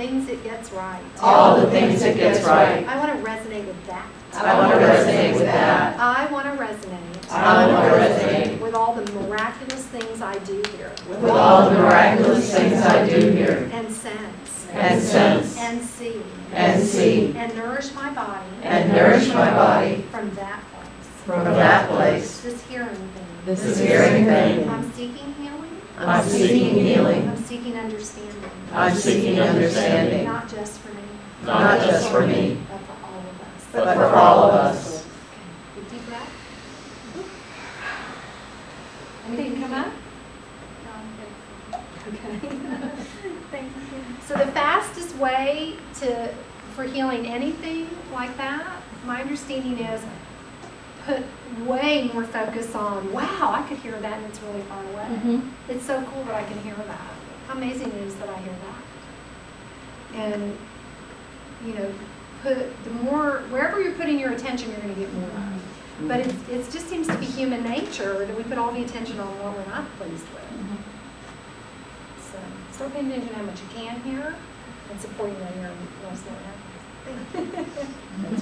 things it gets right. All the things it gets right. I want to resonate with that. I want to resonate with that. I want to resonate. I want to resonate with all the miraculous things I do here. with all the miraculous things I do here. And sense. And sense. And see. And see. And nourish my body. And nourish my body from that place. from that place. This hearing thing. This hearing thing. I'm seeking healing. I'm seeking healing. I'm seeking understanding. I'm seeking understanding. Not just for me. Not just for me, But for all of us. but for all of us. Okay. Deep breath. Anything come up? Okay. Thank you. So the fastest way for healing anything like that, my understanding is put way more focus on, wow, I could hear that and it's really far away. It's so cool that I can hear that. How amazing it is that I hear that. And, you know, wherever you're putting your attention, you're going to get more of. But it just seems to be human nature that we put all the attention on what we're not pleased with. So start paying attention to how much you can hear and supporting that hearing.